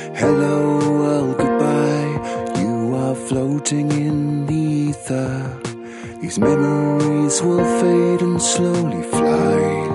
Hello, world, goodbye. You are floating in the ether. These memories will fade and slowly fly.